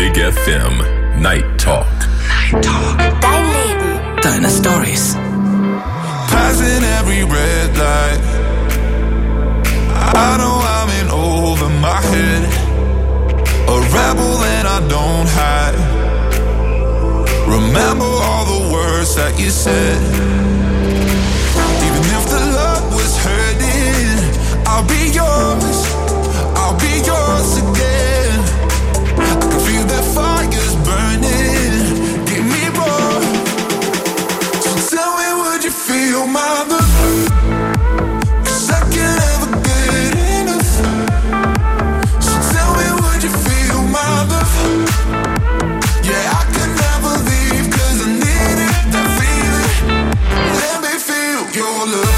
Big FM Night Talk. Night Talk. Dein Leben. Deine Stories. Passing every red light. I know I'm in over my head. A rebel and I don't hide. Remember all the words that you said. Even if the love was hurting, I'll be yours. I'll be yours again. I can feel that fire's burning. Give me more. So tell me, would you feel my love? 'Cause I can't ever get enough. So tell me, would you feel my love? Yeah, I can never leave 'cause I need it, that feeling. Let me feel your love.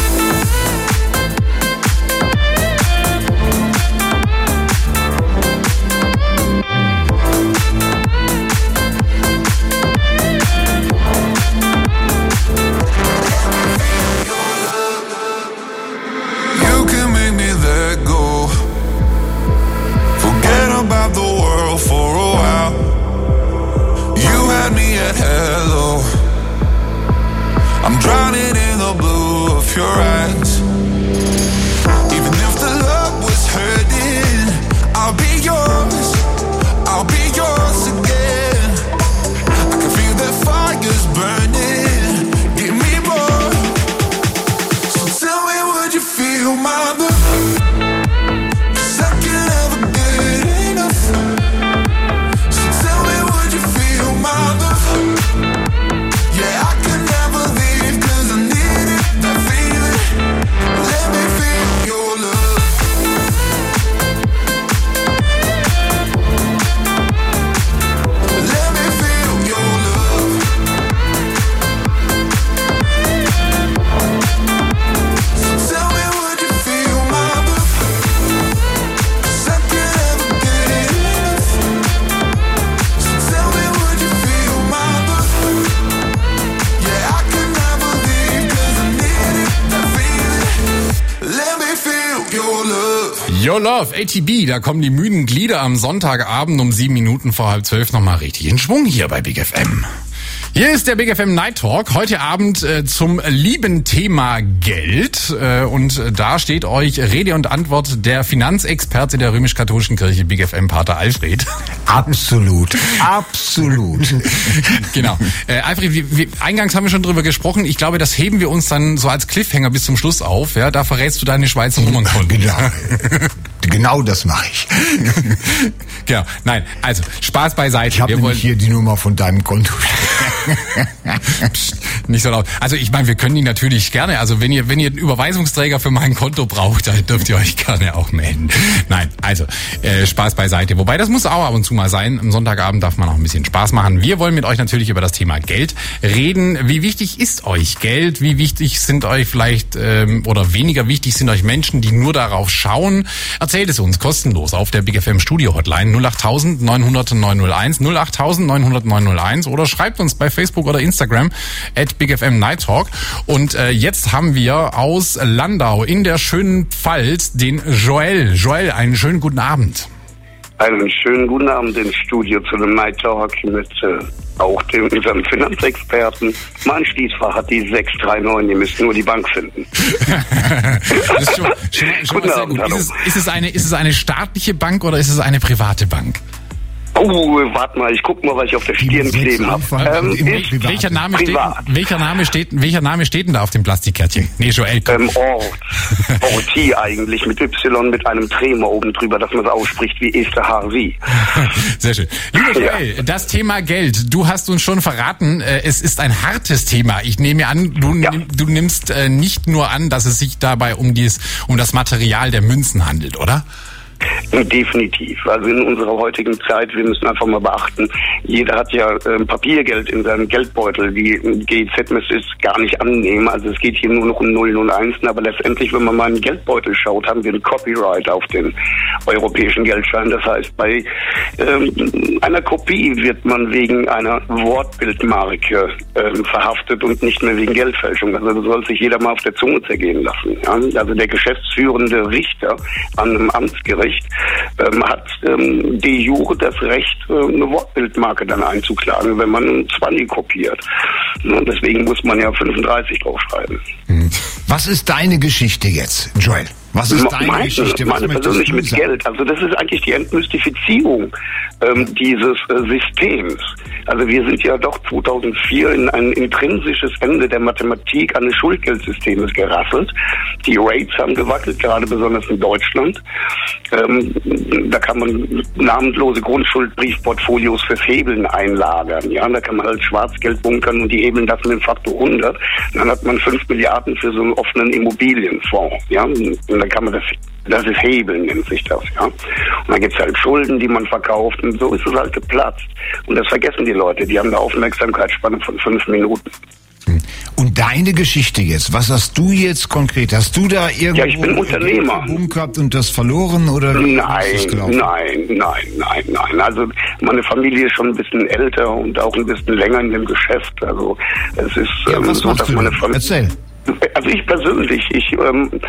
About the world for a while. You had me at hello. I'm drowning in the blue of your eyes. Even if the love was hurting, I'll be yours. I'll be yours again. I can feel that fire's burning. Give me more. So tell me, would you feel my love? Your Love, ATB, da kommen die müden Glieder am Sonntagabend um 7 Minuten vor 11:30 nochmal richtig in Schwung hier bei Big FM. Hier ist der Big FM Night Talk, heute Abend zum lieben Thema Geld und da steht euch Rede und Antwort der Finanzexperte der römisch-katholischen Kirche, Big FM Pater Alfred. Absolut, absolut. Genau. Alfred, eingangs haben wir schon drüber gesprochen, ich glaube, das heben wir uns dann so als Cliffhanger bis zum Schluss auf, ja, da verrätst du deine Schweizer Nummernkonten. Genau das mache ich. Genau, nein, also Spaß beiseite. Ich habe nämlich hier die Nummer von deinem Konto. Psst, nicht so laut. Also ich meine, wir können ihn natürlich gerne, also wenn ihr einen Überweisungsträger für mein Konto braucht, dann dürft ihr euch gerne auch melden. Nein, also Spaß beiseite. Wobei, das muss auch ab und zu mal sein. Am Sonntagabend darf man auch ein bisschen Spaß machen. Wir wollen mit euch natürlich über das Thema Geld reden. Wie wichtig ist euch Geld? Wie wichtig sind euch vielleicht oder weniger wichtig sind euch Menschen, die nur darauf schauen? Erzählt es uns kostenlos auf der Big FM Studio Hotline 08000 900 901 08000 900 901 oder schreibt uns bei Facebook oder Instagram @BigFM Night Talk. Und jetzt haben wir aus Landau in der schönen Pfalz den Joel. Joel, einen schönen guten Abend. Einen schönen guten Abend im Studio zu dem Night Talk mit auch unserem Finanzexperten. Mein Schließfach hat die 639, ihr müsst nur die Bank finden. Das ist schon guten Abend, gut. Ist es eine staatliche Bank oder ist es eine private Bank? Oh, warte mal, ich guck mal, was ich auf der Stirn kleben habe. Welcher Name steht denn da auf dem Plastikkärtchen? Nee, Joel. Orti eigentlich, mit Y, mit einem Tremor oben drüber, dass man es ausspricht wie Esther Harvey. Sehr schön. Lieber Joel, das Thema Geld, du hast uns schon verraten, es ist ein hartes Thema. Ich nehme an, du nimmst nicht nur an, dass es sich dabei um das Material der Münzen handelt, oder? Definitiv. Also in unserer heutigen Zeit, wir müssen einfach mal beachten, jeder hat ja Papiergeld in seinem Geldbeutel. Die GEZ müsste es gar nicht annehmen. Also es geht hier nur noch um Nullen und Einsen. Aber letztendlich, wenn man mal in den Geldbeutel schaut, haben wir ein Copyright auf den europäischen Geldschein. Das heißt, bei einer Kopie wird man wegen einer Wortbildmarke verhaftet und nicht mehr wegen Geldfälschung. Also das soll sich jeder mal auf der Zunge zergehen lassen. Ja? Also der geschäftsführende Richter an einem Amtsgericht Urheberrecht hat de jure das Recht, eine Wortbildmarke dann einzuklagen, wenn man einen 20 kopiert. Und deswegen muss man ja 35 draufschreiben. Was ist deine Geschichte jetzt, Joel? Was ist deine Geschichte? Was meine persönlich mit sagen? Geld. Also das ist eigentlich die Entmystifizierung dieses Systems. Also wir sind ja doch 2004 in ein intrinsisches Ende der Mathematik eines Schuldgeldsystems gerasselt. Die Rates haben gewackelt, gerade besonders in Deutschland. Da kann man namenlose Grundschuldbriefportfolios fürs Hebeln einlagern. Ja, da kann man halt Schwarzgeld bunkern und die hebeln das mit dem Faktor 100. Dann hat man 5 Milliarden für so einen offenen Immobilienfonds. Ja, und dann kann man das ist Hebeln, nennt sich das, ja. Und dann gibt's halt Schulden, die man verkauft und so ist es halt geplatzt. Und das vergessen die Leute, die haben eine Aufmerksamkeitsspanne von 5 Minuten. Und deine Geschichte jetzt, was hast du jetzt konkret? Hast du da irgendwo... Ja, ich bin Unternehmer. ...gebunkert und das verloren oder wie ist das gelaufen? Nein. Also meine Familie ist schon ein bisschen älter und auch ein bisschen länger in dem Geschäft. Also es ist was so, machst dass du meine denn? Familie... Erzähl. Also ich persönlich, ich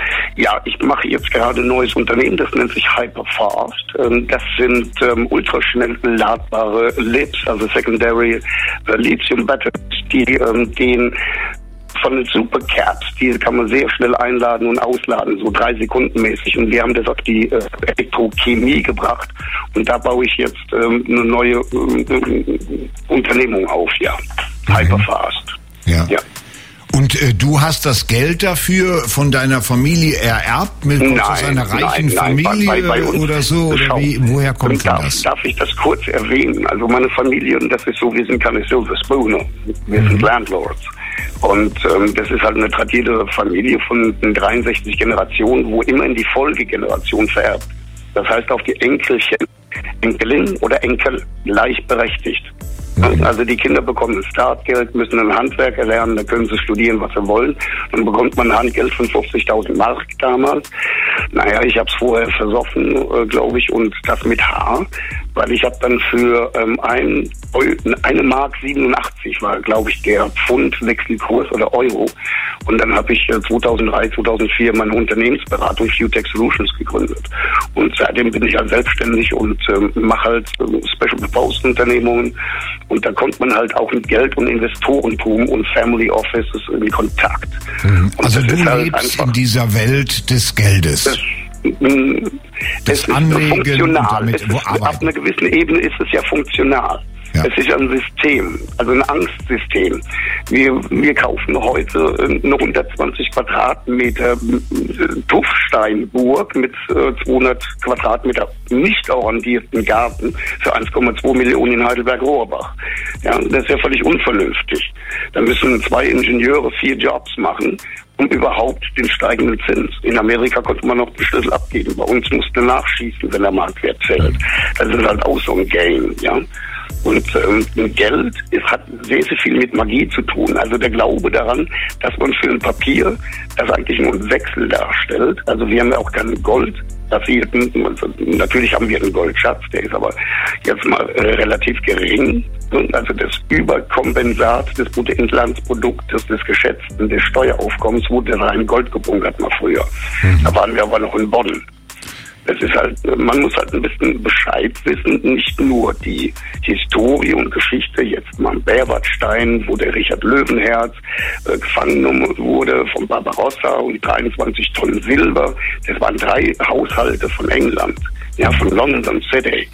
mache jetzt gerade ein neues Unternehmen, das nennt sich Hyperfast. Das sind ultraschnell ladbare LIBs, also Secondary Lithium Batteries, die gehen von den Supercaps, die kann man sehr schnell einladen und ausladen, so 3 Sekunden mäßig. Und wir haben das auf die Elektrochemie gebracht. Und da baue ich jetzt eine neue Unternehmung auf, ja. Hyperfast. Ja. Und Und du hast das Geld dafür von deiner Familie ererbt, aus einer reichen Familie bei uns, oder so? Oder woher kommt das? Darf ich das kurz erwähnen? Also meine Familie, und das ist so, wir sind keine Silver Spooner, wir sind Landlords. Und das ist halt eine tradierte Familie von 63 Generationen, wo immer in die Folgegeneration vererbt. Das heißt auf die Enkelchen, Enkelin oder Enkel gleichberechtigt. Also die Kinder bekommen Startgeld, müssen ein Handwerk erlernen, dann können sie studieren, was sie wollen. Dann bekommt man ein Handgeld von 50.000 Mark damals. Naja, ich habe es vorher versoffen, glaube ich, und das mit Haar, weil ich habe dann für 1 Mark 87 war, glaube ich, der Pfund-Wechselkurs oder Euro. Und dann habe ich 2003, 2004 meine Unternehmensberatung FewTech Solutions gegründet. Und seitdem bin ich halt selbstständig und mache halt Special Proposed Unternehmungen. Und da kommt man halt auch mit Geld und Investorentum und Family Offices in Kontakt. Also du lebst in dieser Welt des Geldes. Es ist funktional. Ab einer gewissen Ebene ist es ja funktional. Ja. Es ist ein System, also ein Angstsystem. Wir kaufen heute eine 120 Quadratmeter Tuffsteinburg mit 200 Quadratmeter nicht arrondierten Garten für 1,2 Millionen in Heidelberg-Rohrbach. Ja, das ist ja völlig unvernünftig. Da müssen 2 Ingenieure 4 Jobs machen, um überhaupt den steigenden Zins. In Amerika konnte man noch den Schlüssel abgeben. Bei uns musste nachschießen, wenn der Marktwert fällt. Das ist halt auch so ein Game, ja. Und Geld hat sehr, sehr viel mit Magie zu tun. Also der Glaube daran, dass man für ein Papier, das eigentlich nur einen Wechsel darstellt, also wir haben ja auch kein Gold, natürlich haben wir einen Goldschatz, der ist aber jetzt mal relativ gering. Also das Überkompensat des Bruttoinlandsproduktes, des geschätzten, des Steueraufkommens wurde rein Gold gebunkert mal früher. Da waren wir aber noch in Bonn. Es ist halt, man muss halt ein bisschen Bescheid wissen, nicht nur die Historie und Geschichte, jetzt mal am Berwartstein, wo der Richard Löwenherz gefangen wurde von Barbarossa und 23 Tonnen Silber. Das waren 3 Haushalte von England, ja, von London City.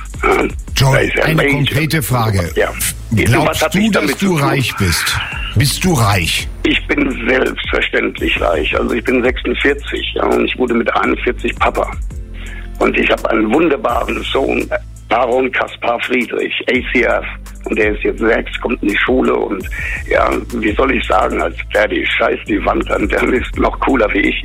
Joel, eine konkrete Frage. Ja. Glaubst du, dass du reich bist? Bist du reich? Ich bin selbstverständlich reich. Also ich bin 46, ja, und ich wurde mit 41 Papa. Und ich habe einen wunderbaren Sohn, Baron Kaspar Friedrich, ACF. Und der ist jetzt 6, kommt in die Schule und ja, wie soll ich sagen, als Daddy, scheiß die Wand an, der ist noch cooler wie ich.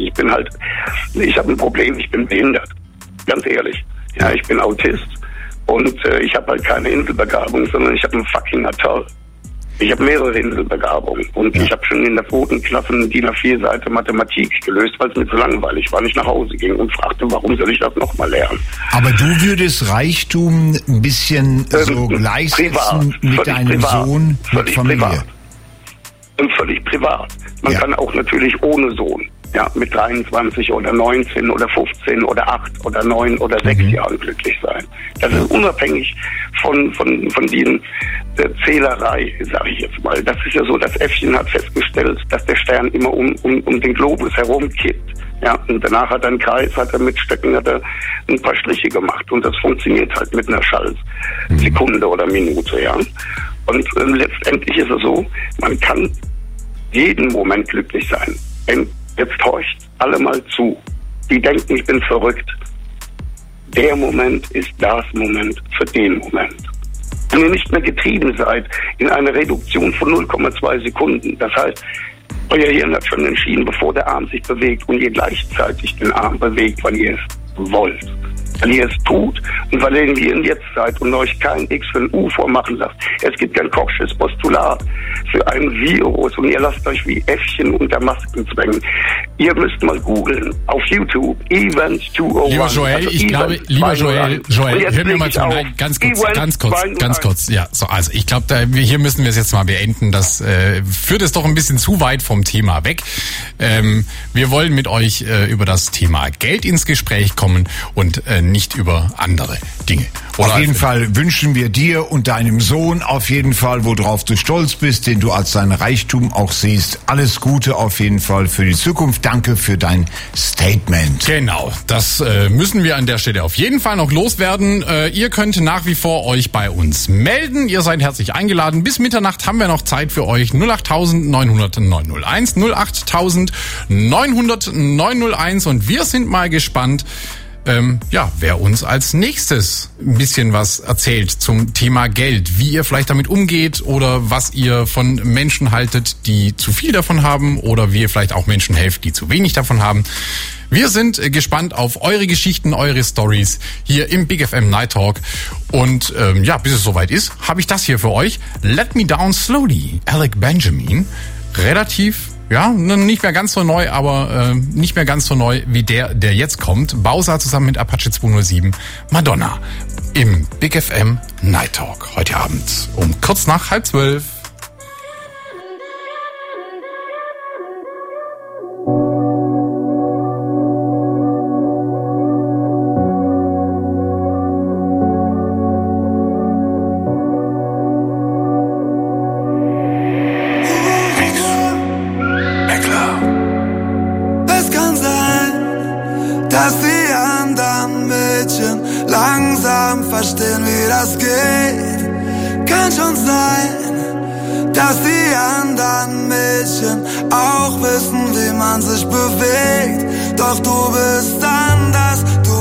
Ich habe ein Problem, ich bin behindert. Ganz ehrlich. Ja, ich bin Autist. Und ich habe halt keine Inselbegabung, sondern ich habe einen fucking Atoll. Ich habe mehrere Inselbegabungen. Und ich habe schon in der 4. Klasse eine DIN A4-Seite Mathematik gelöst, weil es mir zu langweilig war, ich nach Hause ging und fragte, warum soll ich das nochmal lernen? Aber du würdest Reichtum ein bisschen so gleichsetzen mit deinem Sohn, mit Familie? Und völlig privat. Man kann auch natürlich ohne Sohn. ja, mit 23 oder 19 oder 15 oder 8 oder 9 oder 6 Jahren glücklich sein. Das ist unabhängig von diesen Zählerei, sage ich jetzt mal. Das ist ja so, das Äffchen hat festgestellt, dass der Stern immer um den Globus herumkippt. Ja, und danach hat er einen Kreis, mit Stöcken ein paar Striche gemacht. Und das funktioniert halt mit einer Schaltsekunde oder Minute, ja. Und letztendlich ist es so, man kann jeden Moment glücklich sein. Denn jetzt horcht alle mal zu. Die denken, ich bin verrückt. Der Moment ist das Moment für den Moment. Wenn ihr nicht mehr getrieben seid in einer Reduktion von 0,2 Sekunden, das heißt, euer Hirn hat schon entschieden, bevor der Arm sich bewegt und ihr gleichzeitig den Arm bewegt, weil ihr es wollt. Weil ihr es tut und weil ihr in Jetzt seid und euch kein X für ein U vormachen lasst. Es gibt kein Kochsches Postulat für ein Virus und ihr lasst euch wie Äffchen unter Masken zwängen. Ihr müsst mal googeln auf YouTube Event 201. Lieber Joel, ich glaube, Joel, hör mir mal zu. Nein, ganz kurz. Ja, so, also ich glaube, hier müssen wir es jetzt mal beenden. Das führt es doch ein bisschen zu weit vom Thema weg. Wir wollen mit euch über das Thema Geld ins Gespräch kommen und nicht über andere Dinge. Auf jeden Fall wünschen wir dir und deinem Sohn auf jeden Fall, worauf du stolz bist, den du als dein Reichtum auch siehst. Alles Gute auf jeden Fall für die Zukunft. Danke für dein Statement. Genau, das müssen wir an der Stelle auf jeden Fall noch loswerden. Ihr könnt nach wie vor euch bei uns melden. Ihr seid herzlich eingeladen. Bis Mitternacht haben wir noch Zeit für euch. 08000 900 901, 08000 900 901 und wir sind mal gespannt, wer uns als nächstes ein bisschen was erzählt zum Thema Geld, wie ihr vielleicht damit umgeht oder was ihr von Menschen haltet, die zu viel davon haben oder wie ihr vielleicht auch Menschen helft, die zu wenig davon haben. Wir sind gespannt auf eure Geschichten, eure Stories hier im Big FM Night Talk. Und bis es soweit ist, habe ich das hier für euch. Let Me Down Slowly, Alec Benjamin. Relativ, nicht mehr ganz so neu, aber nicht mehr ganz so neu wie der jetzt kommt. Bowser zusammen mit Apache 207, Madonna im Big FM Night Talk. Heute Abend um kurz nach 11:30. Verstehen, wie das geht. Kann schon sein, dass die anderen Mädchen auch wissen, wie man sich bewegt. Doch du bist anders,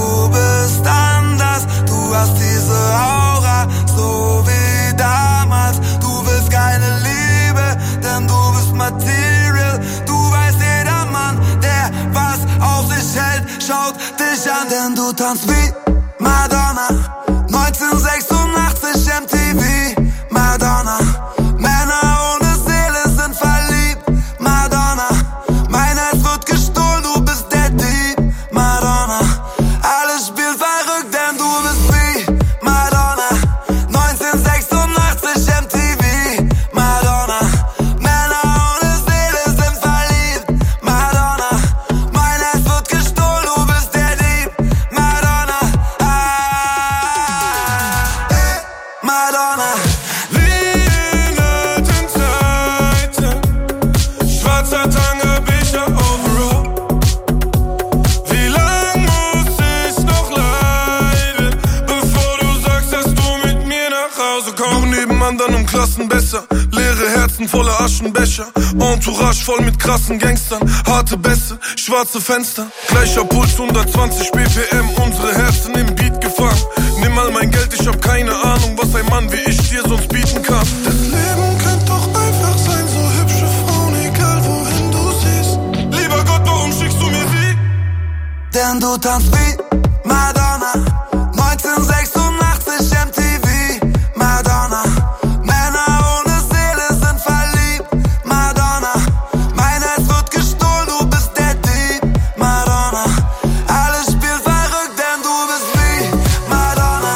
du hast diese Aura, so wie damals. Du willst keine Liebe, denn du bist Material. Du weißt, jeder Mann, der was auf sich hält, schaut dich an, denn du tanzt wie Madonna. 1986 MTV, Madonna. Männer ohne Seele sind verliebt, Madonna. Mein Herz wird gestohlen, du bist der Dieb, Madonna. Alles spielt verrückt, denn du bist wie Madonna. 1986 MTV, Madonna. Männer ohne Seele sind verliebt, Madonna. Mein Herz wird gestohlen, du bist der Dieb, Madonna. Madonna. Wie alten Zeiten, schwarzer Tanga-Becher overall. Wie lang muss ich noch leiden, bevor du sagst, dass du mit mir nach Hause kommst? Du nebenan dann im Klassenbesser, leere Herzen voller Aschenbecher. Entourage voll mit krassen Gangstern, harte Bässe, schwarze Fenster. Gleicher Puls, 120 BPM, unsere Herzen im Beat gefangen. Nimm mal mein Geld, ich hab keine Ahnung, was ein Mann wie ich dir sonst bieten kann. Das Leben könnte doch einfach sein, so hübsche Frauen, egal wohin du siehst. Lieber Gott, warum schickst du mir sie? Denn du tanzt wie Madonna. 1986 MTV, Madonna. Männer ohne Seele sind verliebt, Madonna. Mein Herz wird gestohlen, du bist der Dieb, Madonna. Alles spielt verrückt, denn du bist wie Madonna.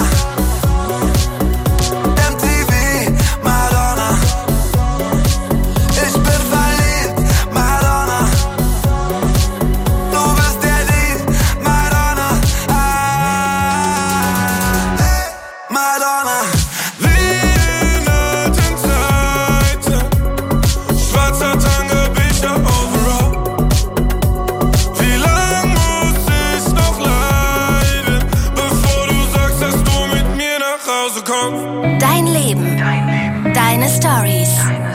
MTV, Madonna. Ich bin verliebt, Madonna. Wie in alten Zeiten. Schwarzer Tangerbecher overall. Wie lang muss ich noch leiden, bevor du sagst, dass du mit mir nach Hause kommst? Dein Leben. Deine Stories.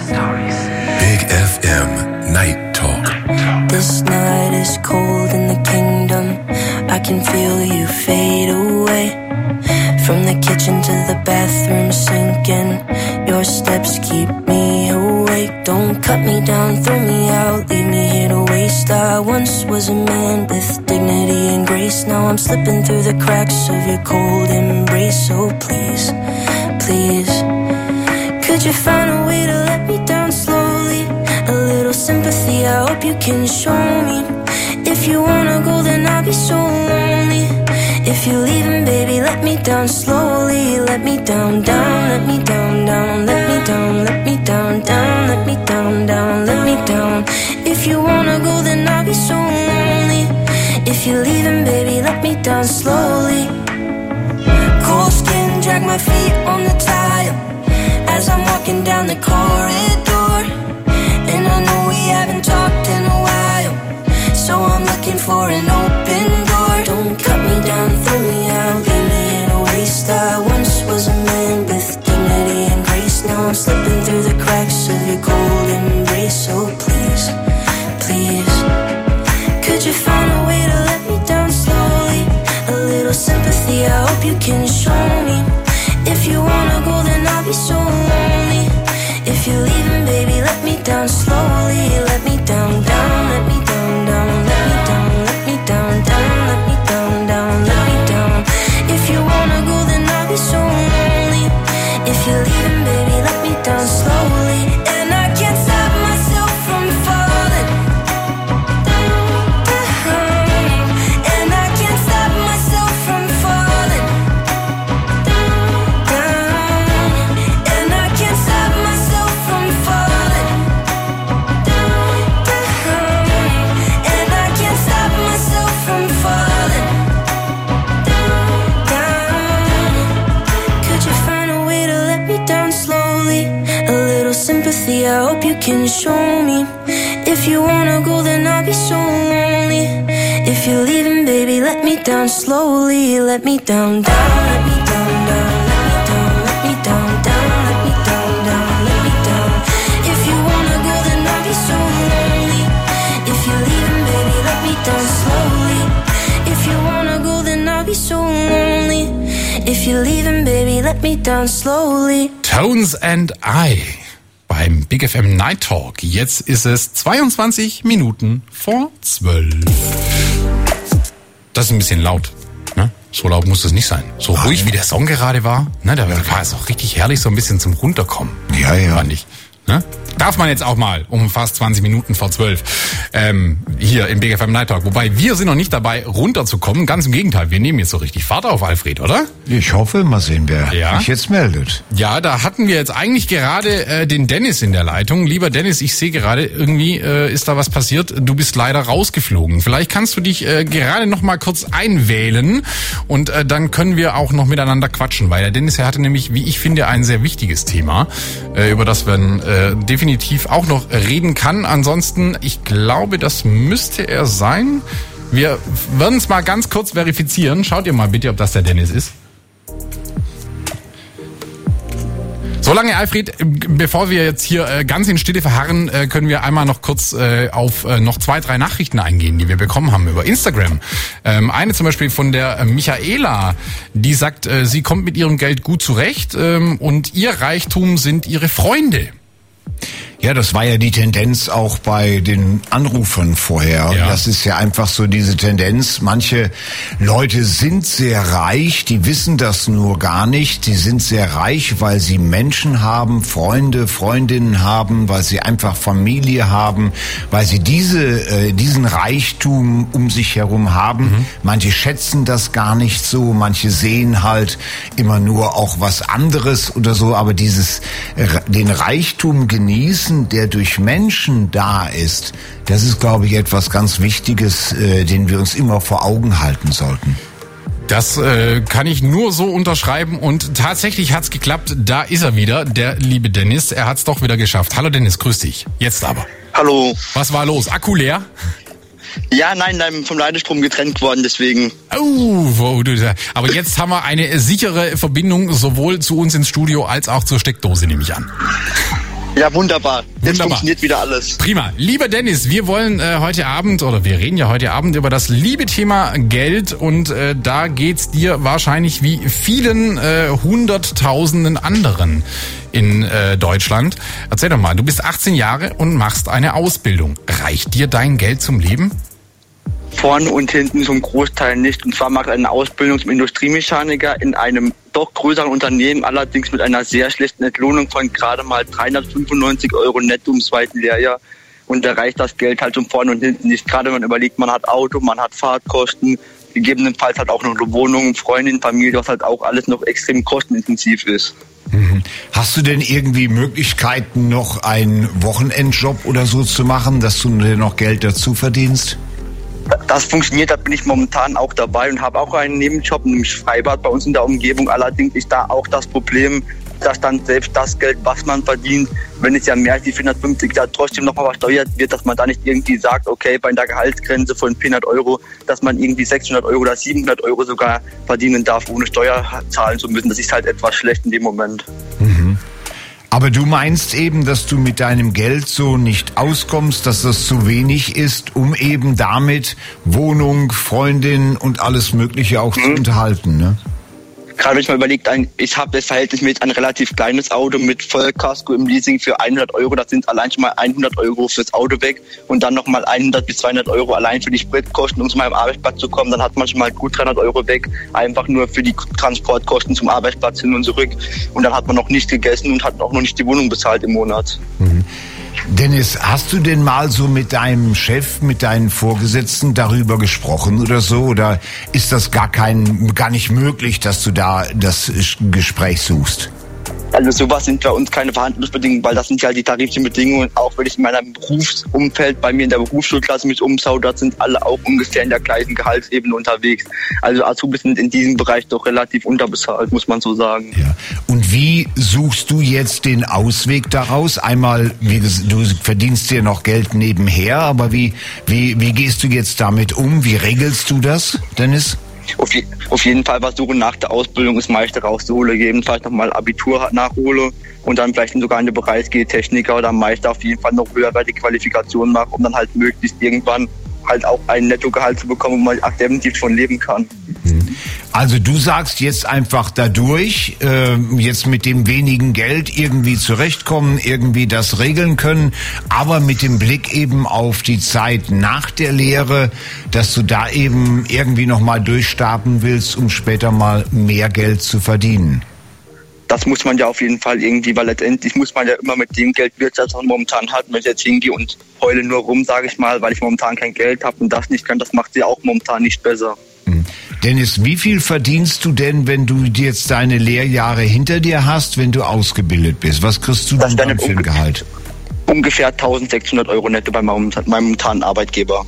Big FM Night Talk. This night is cold in the kingdom. I can feel you fade away. From the kitchen to the bathroom sinking. Your steps keep me awake. Don't cut me down, throw me out, leave me here to waste. I once was a man with dignity and grace. Now I'm slipping through the cracks of your cold embrace. So please, please, could you find a way to let me down slowly? A little sympathy, I hope you can show me. If you wanna go, then I'll be so lonely. If you're leaving, baby, let me down slowly. Let me down, down, let me down, down, let me down, let me down, down, let me down, down, let me down. If you wanna go, then I'll be so lonely. If you're leaving, baby, let me down slowly. Cold skin, drag my feet on the tile as I'm walking down the corridor. And I know we haven't talked in a while, so I'm looking for an open door. Don't cut me down, throw me out, leave me in a waste. I once was a man with dignity and grace. Now I'm slipping through the cracks of your cold embrace. So please, please, could you find a way to let me down slowly? A little sympathy, I hope you can show me. If you wanna go, then I'll be so lonely. If you're leaving, baby, let me down slowly. Let me down, down, let me down, down, let me down, let me down, down, let me down, down, let me down. If you wanna go, then I'll be so lonely. If you're leaving, baby, let me down slowly. And I can't stop myself from falling down. And I can't stop myself from falling down. And I can't stop myself from falling down. And I can't stop myself from falling down. Could you find a way to let me down slowly? A little sympathy, I hope you can show me. If you wanna go, then I'll be so lonely. If you're leaving, baby, let me down slowly. Let me down, down, let me down, down, let me down, let me down, down, let me down, down, let me down. If you wanna go, then I'll be so lonely. If you're leaving, baby, let me down slowly. If you wanna go, then I'll be so lonely. If you're leaving, baby, let me down slowly. Tones and I beim Big FM Night Talk. Jetzt ist es 22 Minuten vor 12. Das ist ein bisschen laut. Ne? So laut muss es nicht sein. So ruhig wie der Song gerade war. Ne? Da war es auch richtig herrlich, so ein bisschen zum Runterkommen. Ja, ja. Fand ich. Ne? Darf man jetzt auch mal um fast 20 Minuten vor 12 hier im Big FM Night Talk. Wobei wir sind noch nicht dabei, runterzukommen. Ganz im Gegenteil, wir nehmen jetzt so richtig Fahrt auf, Alfred, oder? Ich hoffe, mal sehen, wer sich jetzt meldet. Ja, da hatten wir jetzt eigentlich gerade den Dennis in der Leitung. Lieber Dennis, ich sehe gerade, irgendwie ist da was passiert. Du bist leider rausgeflogen. Vielleicht kannst du dich gerade noch mal kurz einwählen und dann können wir auch noch miteinander quatschen, weil der Dennis, er hatte nämlich, wie ich finde, ein sehr wichtiges Thema, über das wir definitiv auch noch reden kann. Ansonsten, ich glaube, das müsste er sein. Wir werden es mal ganz kurz verifizieren. Schaut ihr mal bitte, ob das der Dennis ist. Solange, Alfred, bevor wir jetzt hier ganz in Stille verharren, können wir einmal noch kurz auf noch 2, 3 Nachrichten eingehen, die wir bekommen haben über Instagram. Eine zum Beispiel von der Michaela, die sagt, sie kommt mit ihrem Geld gut zurecht und ihr Reichtum sind ihre Freunde. Ja, das war ja die Tendenz auch bei den Anrufern vorher. Ja. Das ist ja einfach so diese Tendenz. Manche Leute sind sehr reich, die wissen das nur gar nicht. Die sind sehr reich, weil sie Menschen haben, Freunde, Freundinnen haben, weil sie einfach Familie haben, weil sie diesen Reichtum um sich herum haben. Mhm. Manche schätzen das gar nicht so, manche sehen halt immer nur auch was anderes oder so, aber den Reichtum genießen, der durch Menschen da ist, das ist, glaube ich, etwas ganz Wichtiges, den wir uns immer vor Augen halten sollten. Das kann ich nur so unterschreiben und tatsächlich hat's geklappt. Da ist er wieder, der liebe Dennis. Er hat's doch wieder geschafft. Hallo Dennis, grüß dich. Jetzt aber. Hallo. Was war los? Akku leer? Ja, nein, vom Ladestrom getrennt worden, deswegen. Aber jetzt haben wir eine sichere Verbindung sowohl zu uns ins Studio als auch zur Steckdose, nehme ich an. Ja, wunderbar. Jetzt funktioniert wieder alles. Prima. Lieber Dennis, wir wollen heute Abend, oder wir reden ja heute Abend über das liebe Thema Geld und da geht's dir wahrscheinlich wie vielen Hunderttausenden anderen in Deutschland. Erzähl doch mal, du bist 18 Jahre und machst eine Ausbildung. Reicht dir dein Geld zum Leben? Vorne und hinten zum Großteil nicht. Und zwar mache ich eine Ausbildung zum Industriemechaniker in einem doch größeren Unternehmen, allerdings mit einer sehr schlechten Entlohnung von gerade mal 395 € netto im zweiten Lehrjahr. Und da reicht das Geld halt zum Vorne und hinten nicht. Gerade wenn man überlegt, man hat Auto, man hat Fahrtkosten, gegebenenfalls hat auch noch eine Wohnung, Freundin, Familie, was halt auch alles noch extrem kostenintensiv ist. Hast du denn irgendwie Möglichkeiten, noch einen Wochenendjob oder so zu machen, dass du dir noch Geld dazu verdienst? Das funktioniert, da bin ich momentan auch dabei und habe auch einen Nebenjob im Freibad bei uns in der Umgebung. Allerdings ist da auch das Problem, dass dann selbst das Geld, was man verdient, wenn es ja mehr als die 450 da trotzdem nochmal versteuert wird, dass man da nicht irgendwie sagt, okay, bei einer Gehaltsgrenze von 400 €, dass man irgendwie 600 € oder 700 € sogar verdienen darf, ohne Steuer zahlen zu müssen. Das ist halt etwas schlecht in dem Moment. Mhm. Aber du meinst eben, dass du mit deinem Geld so nicht auskommst, dass das zu wenig ist, um eben damit Wohnung, Freundin und alles Mögliche auch zu unterhalten, ne? Gerade wenn ich mal überlegt, ich habe das Verhältnis mit ein relativ kleines Auto mit Vollkasko im Leasing für 100 €. Das sind allein schon mal 100 € fürs Auto weg und dann nochmal 100 bis 200 € allein für die Spritkosten, um zu meinem Arbeitsplatz zu kommen. Dann hat man schon mal gut 300 € weg, einfach nur für die Transportkosten zum Arbeitsplatz hin und zurück. Und dann hat man noch nicht gegessen und hat auch noch nicht die Wohnung bezahlt im Monat. Mhm. Dennis, hast du denn mal so mit deinem Chef, mit deinen Vorgesetzten darüber gesprochen oder so? Oder ist das gar nicht möglich, dass du da das Gespräch suchst? Also sowas sind bei uns keine Verhandlungsbedingungen, weil das sind ja die tariflichen Bedingungen. Auch wenn ich in meinem Berufsumfeld bei mir in der Berufsschulklasse mich umschaue, da sind alle auch ungefähr in der gleichen Gehaltsebene unterwegs. Also Azubis sind in diesem Bereich doch relativ unterbezahlt, muss man so sagen. Ja. Und wie suchst du jetzt den Ausweg daraus? Einmal, du verdienst dir noch Geld nebenher, aber wie gehst du jetzt damit um? Wie regelst du das, Dennis? Auf jeden Fall versuche nach der Ausbildung das meiste rauszuholen, jedenfalls nochmal Abitur nachhole und dann vielleicht sogar in den Bereich gehe, Techniker oder Meister, auf jeden Fall noch höherwertige Qualifikationen mache, um dann halt möglichst irgendwann halt auch ein Nettogehalt zu bekommen, wo man definitiv von leben kann. Also du sagst jetzt einfach dadurch, jetzt mit dem wenigen Geld irgendwie zurechtkommen, irgendwie das regeln können, aber mit dem Blick eben auf die Zeit nach der Lehre, dass du da eben irgendwie nochmal durchstarten willst, um später mal mehr Geld zu verdienen. Das muss man ja auf jeden Fall irgendwie, weil letztendlich muss man ja immer mit dem Geld wirtschaften, was man momentan hat. Wenn ich jetzt hingehe und heule nur rum, sage ich mal, weil ich momentan kein Geld habe und das nicht kann, das macht sie auch momentan nicht besser. Dennis, wie viel verdienst du denn, wenn du jetzt deine Lehrjahre hinter dir hast, wenn du ausgebildet bist? Was kriegst du dann für ein Gehalt? Ungefähr 1.600 € netto bei meinem momentanen Arbeitgeber.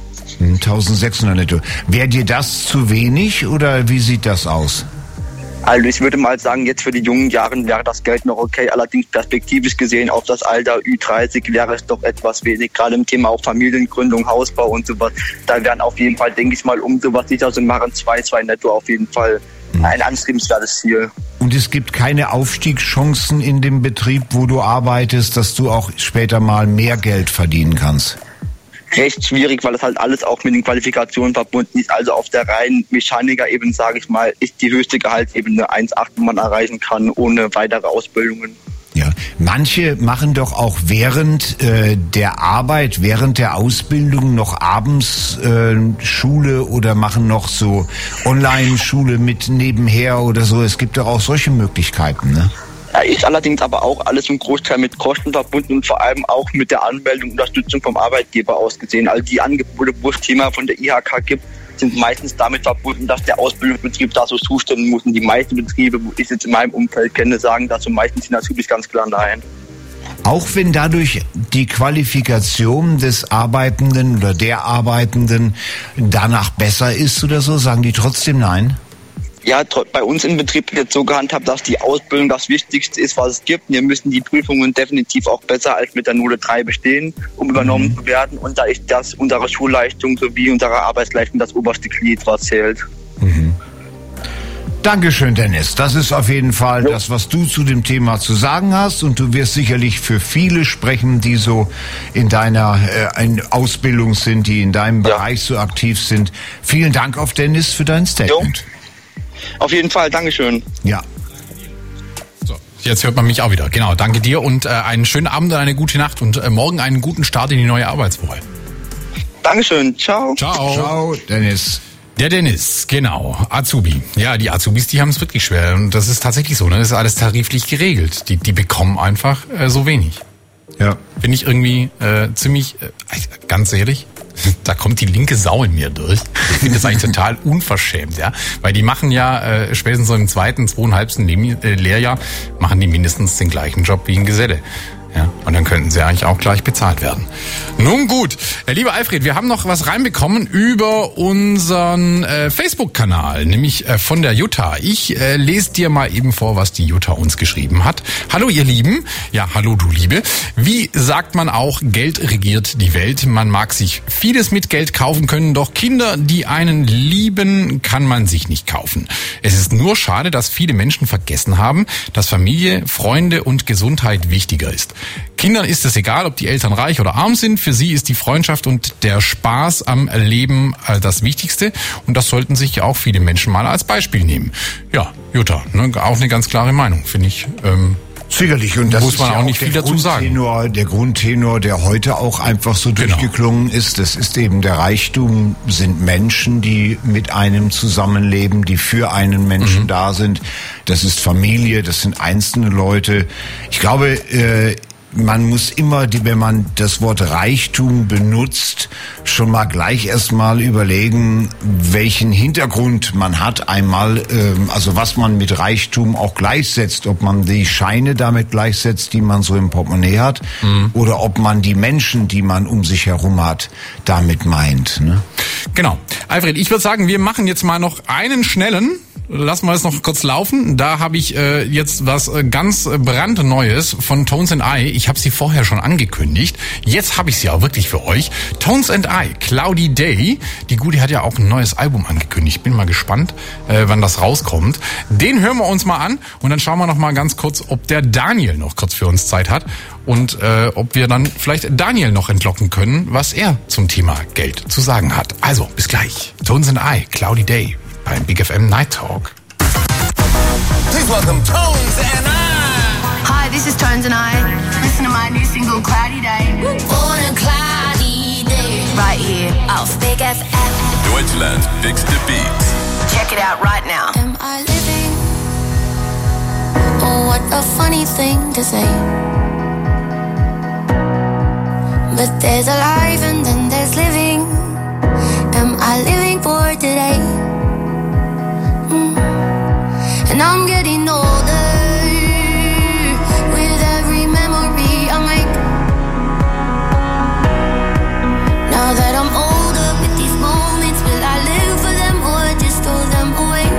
1.600 netto. Wäre dir das zu wenig oder wie sieht das aus? Also ich würde mal sagen, jetzt für die jungen Jahren wäre das Geld noch okay. Allerdings perspektivisch gesehen auf das Alter Ü30 wäre es doch etwas wenig. Gerade im Thema auch Familiengründung, Hausbau und sowas. Da wären auf jeden Fall, denke ich mal, um sowas sicher zu machen, 2 netto auf jeden Fall ein anstrebenswertes Ziel. Und es gibt keine Aufstiegschancen in dem Betrieb, wo du arbeitest, dass du auch später mal mehr Geld verdienen kannst? Recht schwierig, weil es halt alles auch mit den Qualifikationen verbunden ist. Also auf der reinen Mechaniker-Ebene, sage ich mal, ist die höchste Gehaltsebene 1,8, die man erreichen kann, ohne weitere Ausbildungen. Ja, manche machen doch auch während der Arbeit, während der Ausbildung noch abends Schule oder machen noch so Online-Schule mit nebenher oder so. Es gibt doch auch solche Möglichkeiten, ne? Ja, ist allerdings aber auch alles im Großteil mit Kosten verbunden und vor allem auch mit der Anmeldung und Unterstützung vom Arbeitgeber ausgesehen. Also die Angebote, wo es Thema von der IHK gibt, sind meistens damit verbunden, dass der Ausbildungsbetrieb da so zustimmen muss. Und die meisten Betriebe, wo ich jetzt in meinem Umfeld kenne, sagen dazu meistens natürlich ganz klar nein. Auch wenn dadurch die Qualifikation des Arbeitenden oder der Arbeitenden danach besser ist oder so, sagen die trotzdem nein? Ja, bei uns im Betrieb wird so gehandhabt, dass die Ausbildung das Wichtigste ist, was es gibt. Wir müssen die Prüfungen definitiv auch besser als mit der Note 3 bestehen, um übernommen zu werden. Und da ist das unsere Schulleistung sowie unsere Arbeitsleistung das oberste Glied, was zählt. Mhm. Dankeschön, Dennis. Das ist auf jeden Fall das, was du zu dem Thema zu sagen hast. Und du wirst sicherlich für viele sprechen, die so in deiner Ausbildung sind, die in deinem Bereich so aktiv sind. Vielen Dank auf Dennis für dein Statement. Auf jeden Fall, Dankeschön. Ja. So, jetzt hört man mich auch wieder. Genau, danke dir und einen schönen Abend und eine gute Nacht und morgen einen guten Start in die neue Arbeitswoche. Dankeschön, ciao. Ciao. Ciao, Dennis. Der Dennis, genau, Azubi. Ja, die Azubis, die haben es wirklich schwer und das ist tatsächlich so, ne? Das ist alles tariflich geregelt. Die bekommen einfach so wenig. Ja. Finde ich irgendwie ziemlich, ganz ehrlich, da kommt die linke Sau in mir durch. Ich finde das eigentlich total unverschämt, ja, weil die machen ja spätestens so im 2., Lehrjahr machen die mindestens den gleichen Job wie ein Geselle. Ja, und dann könnten sie eigentlich auch gleich bezahlt werden. Nun gut, lieber Alfred, wir haben noch was reinbekommen über unseren Facebook-Kanal, nämlich von der Jutta. Ich lese dir mal eben vor, was die Jutta uns geschrieben hat. Hallo ihr Lieben, ja hallo du Liebe. Wie sagt man auch, Geld regiert die Welt. Man mag sich vieles mit Geld kaufen können, doch Kinder, die einen lieben, kann man sich nicht kaufen. Es ist nur schade, dass viele Menschen vergessen haben, dass Familie, Freunde und Gesundheit wichtiger ist. Kindern ist es egal, ob die Eltern reich oder arm sind. Für sie ist die Freundschaft und der Spaß am Leben das Wichtigste. Und das sollten sich auch viele Menschen mal als Beispiel nehmen. Ja, Jutta, ne, auch eine ganz klare Meinung, finde ich. Sicherlich, und das muss man ist ja auch nicht viel dazu sagen. Der Grundtenor, der heute auch einfach so durchgeklungen ist, das ist eben der Reichtum, sind Menschen, die mit einem zusammenleben, die für einen Menschen da sind. Das ist Familie, das sind einzelne Leute. Ich glaube, man muss immer, wenn man das Wort Reichtum benutzt, schon mal gleich erstmal überlegen, welchen Hintergrund man hat. Einmal, also was man mit Reichtum auch gleichsetzt, ob man die Scheine damit gleichsetzt, die man so im Portemonnaie hat, oder ob man die Menschen, die man um sich herum hat, damit meint. Ne? Genau. Alfred, ich würde sagen, wir machen jetzt mal noch einen schnellen. Lassen wir es noch kurz laufen. Da habe ich jetzt was ganz brandneues von Tones and I. Ich habe sie vorher schon angekündigt. Jetzt habe ich sie auch wirklich für euch. Tones and I, Cloudy Day. Die Gute hat ja auch ein neues Album angekündigt. Bin mal gespannt, wann das rauskommt. Den hören wir uns mal an und dann schauen wir noch mal ganz kurz, ob der Daniel noch kurz für uns Zeit hat und ob wir dann vielleicht Daniel noch entlocken können, was er zum Thema Geld zu sagen hat. Also, bis gleich. Tones and I, Cloudy Day. Beim Big FM Night Talk. Please welcome Tones and I. Hi, this is Tones and I. Listen to my new single, Cloudy Day. On a cloudy day. Right here auf Big FM. Deutschland's bigste Beats. Check it out right now. Am I living? Oh, what a funny thing to say. But there's alive and then there's living. Am I living for today? And I'm getting older with every memory I make. Now that I'm older with these moments, will I live for them or just throw them away?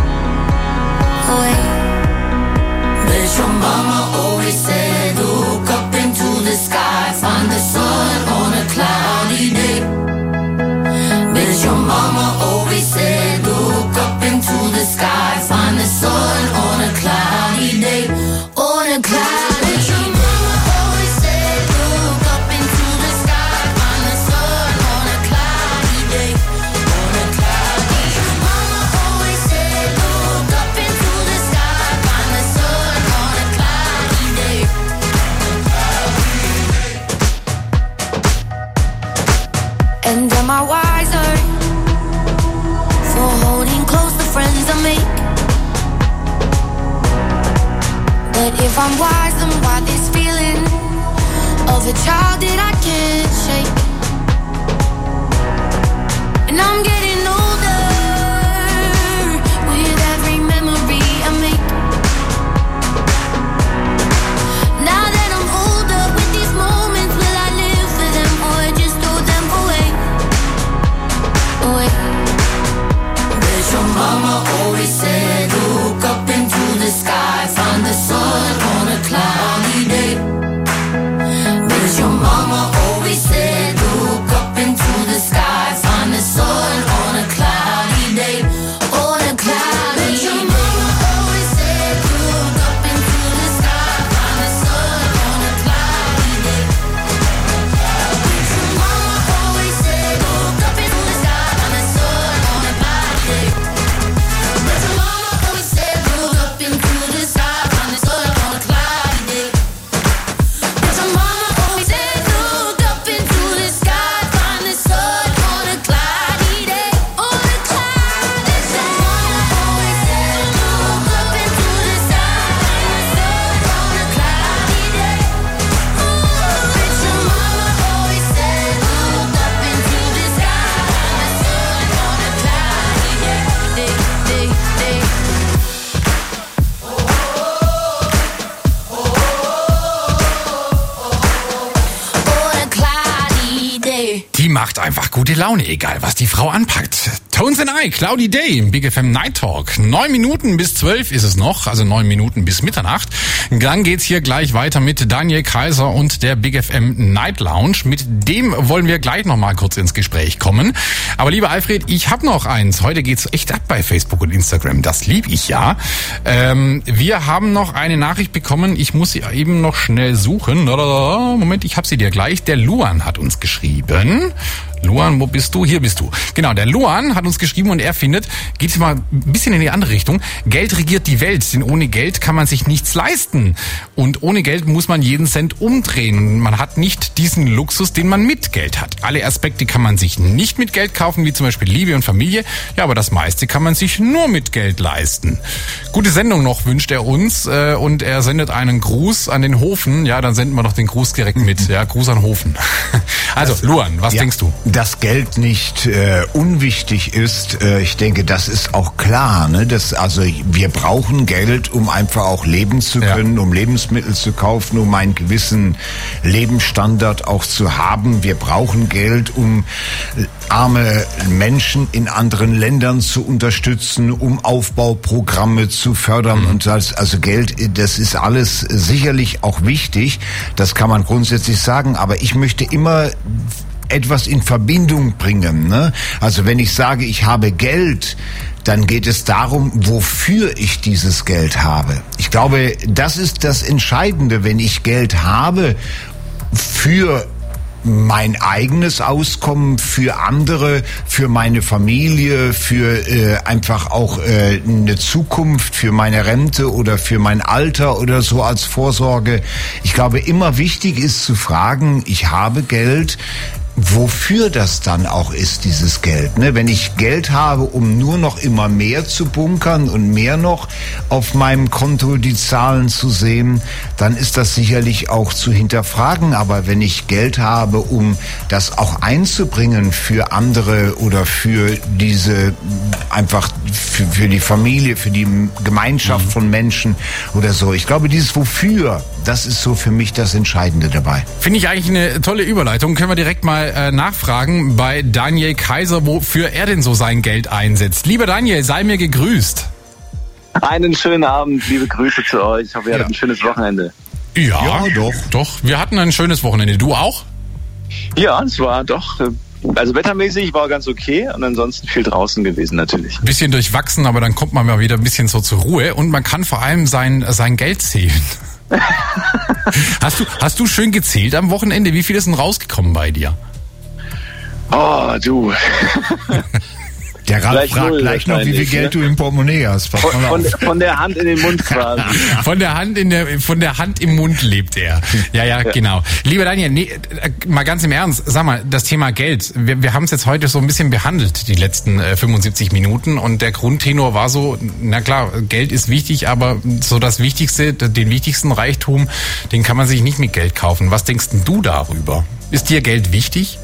Away. But your mama always said, look up into the sky, find the sun on a cloudy day. But your mama always said, look up into the sky, find the sun on a cloudy day. On a cloudy day. Your mama always said, look up into the sky, find the sun on a cloudy day. On a cloudy day. Your mama always said, look up into the sky, find the sun on a cloudy day. And am I wiser for holding close the friends I make? But if I'm wise, then why this feeling of a child that I can't shake? And I'm getting older with every memory I make. Now that I'm older with these moments, will I live for them or just throw them away? Away. But your mama always said, die macht einfach gute Laune, egal was die Frau anpackt. Tones and I, Cloudy Day im Big FM Night Talk. 9 Minuten bis 12 ist es noch, also 9 Minuten bis Mitternacht. Dann geht's hier gleich weiter mit Daniel Kaiser und der Big FM Night Lounge. Mit dem wollen wir gleich noch mal kurz ins Gespräch kommen. Aber lieber Alfred, ich habe noch eins. Heute geht's echt ab bei Facebook und Instagram. Das lieb ich ja. Wir haben noch eine Nachricht bekommen. Ich muss sie eben noch schnell suchen. Moment, ich habe sie dir gleich. Der Luan hat uns geschrieben. Luan, wo bist du? Hier bist du. Genau, der Luan hat uns geschrieben und er findet, geht mal ein bisschen in die andere Richtung, Geld regiert die Welt, denn ohne Geld kann man sich nichts leisten. Und ohne Geld muss man jeden Cent umdrehen. Man hat nicht diesen Luxus, den man mit Geld hat. Alle Aspekte kann man sich nicht mit Geld kaufen, wie zum Beispiel Liebe und Familie. Ja, aber das meiste kann man sich nur mit Geld leisten. Gute Sendung noch, wünscht er uns. Und er sendet einen Gruß an den Hofen. Ja, dann senden wir doch den Gruß direkt mit. Ja, Gruß an Hofen. Also, Luan, was denkst du? Dass Geld nicht unwichtig ist, ich denke, das ist auch klar. Ne? Also wir brauchen Geld, um einfach auch leben zu können, um Lebensmittel zu kaufen, um einen gewissen Lebensstandard auch zu haben. Wir brauchen Geld, um arme Menschen in anderen Ländern zu unterstützen, um Aufbauprogramme zu fördern. Und also Geld, das ist alles sicherlich auch wichtig. Das kann man grundsätzlich sagen. Aber ich möchte immer etwas in Verbindung bringen. Ne? Also wenn ich sage, ich habe Geld, dann geht es darum, wofür ich dieses Geld habe. Ich glaube, das ist das Entscheidende. Wenn ich Geld habe für mein eigenes Auskommen, für andere, für meine Familie, für einfach auch eine Zukunft, für meine Rente oder für mein Alter oder so als Vorsorge. Ich glaube, immer wichtig ist zu fragen, ich habe Geld, wofür das dann auch ist, dieses Geld. Ne? Wenn ich Geld habe, um nur noch immer mehr zu bunkern und mehr noch auf meinem Konto die Zahlen zu sehen, dann ist das sicherlich auch zu hinterfragen. Aber wenn ich Geld habe, um das auch einzubringen für andere oder für diese, einfach für die Familie, für die Gemeinschaft von Menschen oder so. Ich glaube, dieses Wofür, das ist so für mich das Entscheidende dabei. Finde ich eigentlich eine tolle Überleitung. Können wir direkt mal nachfragen bei Daniel Kaiser, wofür er denn so sein Geld einsetzt. Lieber Daniel, sei mir gegrüßt. Einen schönen Abend, liebe Grüße zu euch. Ich hoffe, ihr hattet ein schönes Wochenende. Ja, doch. Wir hatten ein schönes Wochenende. Du auch? Ja, es war doch... Also wettermäßig war ganz okay und ansonsten viel draußen gewesen natürlich. Bisschen durchwachsen, aber dann kommt man mal wieder ein bisschen so zur Ruhe und man kann vor allem sein Geld zählen. Hast du schön gezählt am Wochenende? Wie viel ist denn rausgekommen bei dir? Oh, du. Der Ralf fragt gleich noch, wie viel Geld du im Portemonnaie hast. Von der Hand in den Mund quasi. Von der Hand im Mund lebt er. Ja, genau. Lieber Daniel, mal ganz im Ernst, sag mal, das Thema Geld, wir haben es jetzt heute so ein bisschen behandelt, die letzten 75 Minuten und der Grundtenor war so, na klar, Geld ist wichtig, aber so das Wichtigste, den wichtigsten Reichtum, den kann man sich nicht mit Geld kaufen. Was denkst denn du darüber? Ist dir Geld wichtig?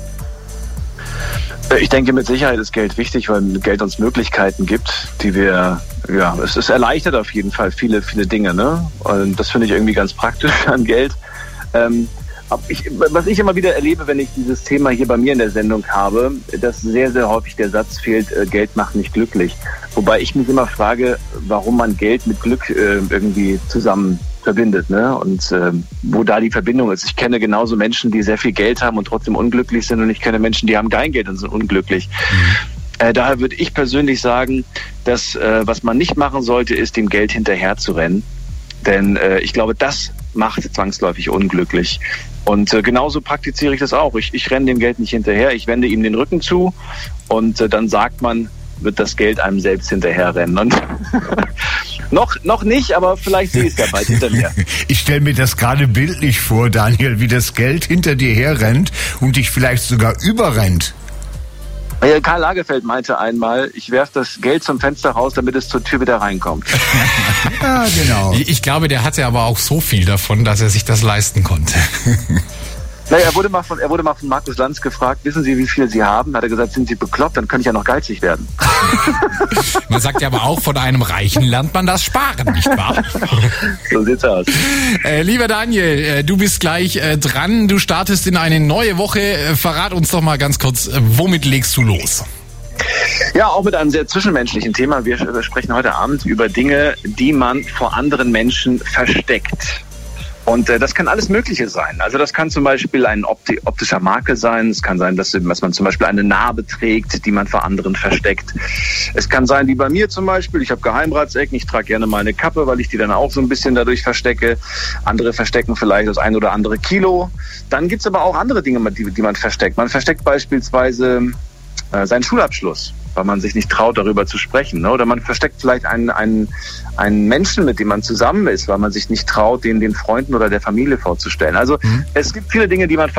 Ich denke, mit Sicherheit ist Geld wichtig, weil Geld uns Möglichkeiten gibt, die wir, es erleichtert auf jeden Fall viele, viele Dinge, ne? Und das finde ich irgendwie ganz praktisch an Geld. Was ich immer wieder erlebe, wenn ich dieses Thema hier bei mir in der Sendung habe, dass sehr, sehr häufig der Satz fehlt, Geld macht nicht glücklich. Wobei ich mich immer frage, warum man Geld mit Glück irgendwie zusammen verbindet, ne? Und wo da die Verbindung ist. Ich kenne genauso Menschen, die sehr viel Geld haben und trotzdem unglücklich sind und ich kenne Menschen, die haben kein Geld und sind unglücklich. Daher würde ich persönlich sagen, dass was man nicht machen sollte, ist dem Geld hinterher zu rennen. Denn ich glaube, das macht zwangsläufig unglücklich. Und genauso praktiziere ich das auch. Ich renne dem Geld nicht hinterher, ich wende ihm den Rücken zu und dann sagt man, wird das Geld einem selbst hinterherrennen. Und noch nicht, aber vielleicht sehe ich es ja bald hinter mir. Ich stelle mir das gerade bildlich vor, Daniel, wie das Geld hinter dir herrennt und dich vielleicht sogar überrennt. Karl Lagerfeld meinte einmal, ich werfe das Geld zum Fenster raus, damit es zur Tür wieder reinkommt. Ja, genau. Ich glaube, der hatte aber auch so viel davon, dass er sich das leisten konnte. Naja, er wurde mal von Markus Lanz gefragt, wissen Sie, wie viel Sie haben? Hat er gesagt, sind Sie bekloppt? Dann könnte ich ja noch geizig werden. Man sagt ja aber auch, von einem Reichen lernt man das Sparen, nicht wahr? So sieht's aus. Lieber Daniel, du bist gleich dran. Du startest in eine neue Woche. Verrat uns doch mal ganz kurz, womit legst du los? Ja, auch mit einem sehr zwischenmenschlichen Thema. Wir sprechen heute Abend über Dinge, die man vor anderen Menschen versteckt. Und das kann alles Mögliche sein. Also das kann zum Beispiel ein optischer Makel sein. Es kann sein, dass man zum Beispiel eine Narbe trägt, die man vor anderen versteckt. Es kann sein, wie bei mir zum Beispiel, ich habe Geheimratsecken, ich trage gerne mal eine Kappe, weil ich die dann auch so ein bisschen dadurch verstecke. Andere verstecken vielleicht das 1 oder andere Kilo. Dann gibt's aber auch andere Dinge, die man versteckt. Man versteckt beispielsweise seinen Schulabschluss, weil man sich nicht traut, darüber zu sprechen. Ne? Oder man versteckt vielleicht einen Menschen, mit dem man zusammen ist, weil man sich nicht traut, den Freunden oder der Familie vorzustellen. Also es gibt viele Dinge, die man